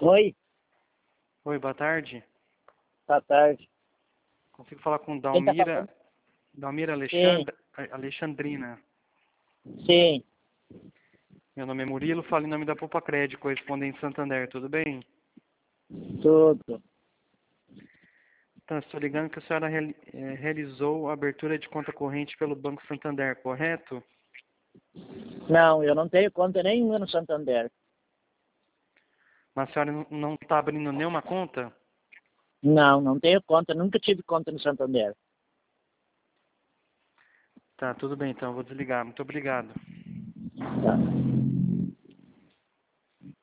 Oi, Oi, boa tarde. boa tarde. Consigo falar com Quem tá falando? Dalmira Sim, Alexandrina. sim, Meu nome é Murilo, falo em nome da Poupa Crédito, correspondente Santander, tudo bem? tudo. Então, estou ligando que a senhora realizou a abertura de conta corrente pelo Banco Santander, correto? Não, eu não tenho conta nenhuma no Santander. Mas a senhora não está abrindo nenhuma conta? Não, não tenho conta, nunca tive conta no Santander. Tá, tudo bem, então, eu vou desligar. Muito obrigado. Tá.